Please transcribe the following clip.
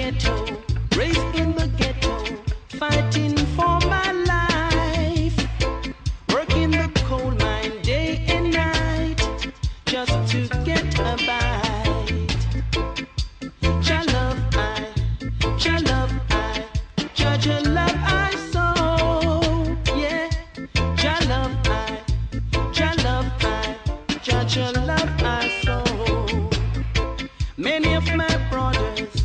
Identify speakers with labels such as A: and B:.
A: ghetto, raised in the ghetto, fighting for my life, working the coal mine day and night, just to get a bite. Jah love I, Jah love I, Jah love I so, yeah. Jah love I, Jah love I, Jah love I so. Many of my brothers